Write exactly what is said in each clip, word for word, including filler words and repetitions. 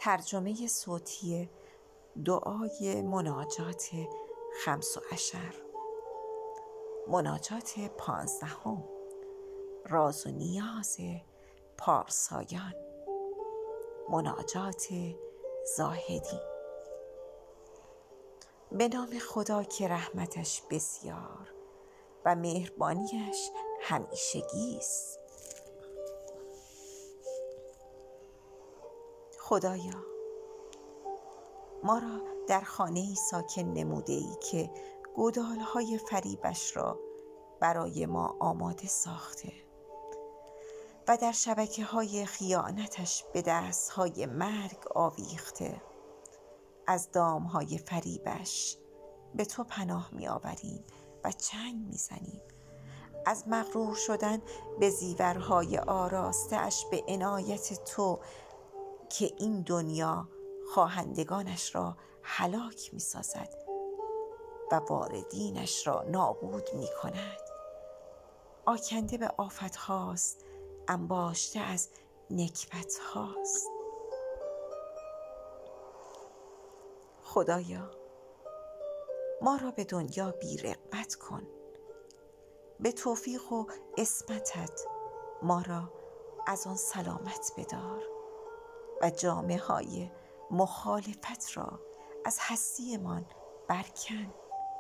ترجمه صوتی دعای مناجات خمس و عشر، مناجات پانزدهم، راز و نیاز پارسایان، مناجات زاهدی. به نام خدا که رحمتش بسیار و مهربانیش همیشگی است. خدایا، ما را در خانه‌ای ساکن نموده‌ای که گودال‌های فریبش را برای ما آماده ساخته و در شبکه‌های خیانتش به دست‌های مرگ آویخته. از دام‌های فریبش به تو پناه می‌آوریم و چنگ می‌زنیم. از مغرور شدن به زیورهای آراسته‌اش به عنایت تو که این دنیا خواهندگانش را هلاک می‌سازد و واردینش را نابود می‌کند. آکنده به آفت هاست، انباشته از نکبت هاست. خدایا، ما را به دنیا بی رغبت کن. به توفیق و عصمتت ما را از آن سلامت بدار و جامه های مخالفت را از هستیمان برکن.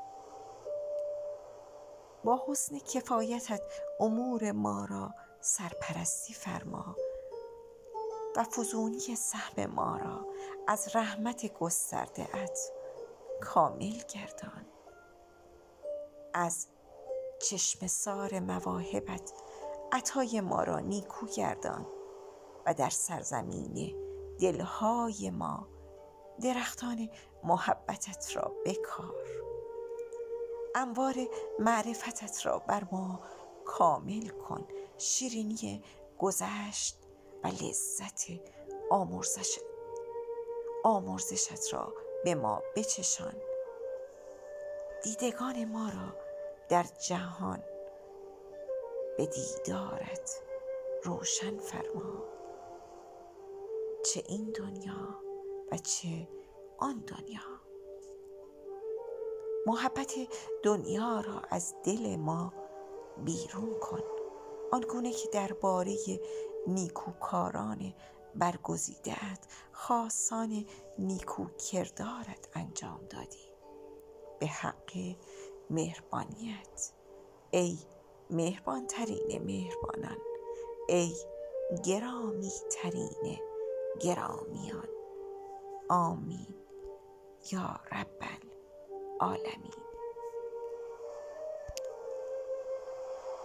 با حسن کفایتت امور ما را سرپرستی فرما و فزونی سهم ما را از رحمت گسترده ات کامل گردان. از چشم سار مواهبت عطای ما را نیکو گردان و در سرزمین دلهای ما درختان محبتت را بکار. انوار معرفتت را بر ما کامل کن. شیرینی گذشت و لذت آمرزش آمرزشت را به ما بچشان. دیدگان ما را در جهان به دیدارت روشن فرما، چه این دنیا و چه آن دنیا. محبت دنیا را از دل ما بیرون کن، آنگونه که درباره نیکوکاران برگزیده‌ات خاصان نیکو کردارت انجام دادی. به حق مهربانیت ای مهربان ترین مهربانان، ای گرامی ترین گرامیان. آمین یا رب العالمین.